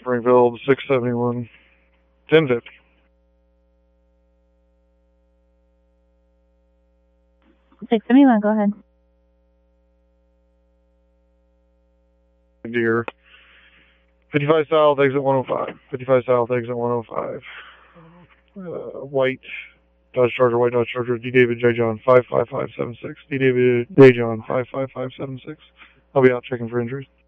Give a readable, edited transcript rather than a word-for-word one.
Springfield, 671, 1050. Go ahead. Deer. 55 south, exit 105. 55 south, exit 105. White Dodge Charger, D. David J. John 55576. D. David J. John 55576. I'll be out checking for injuries.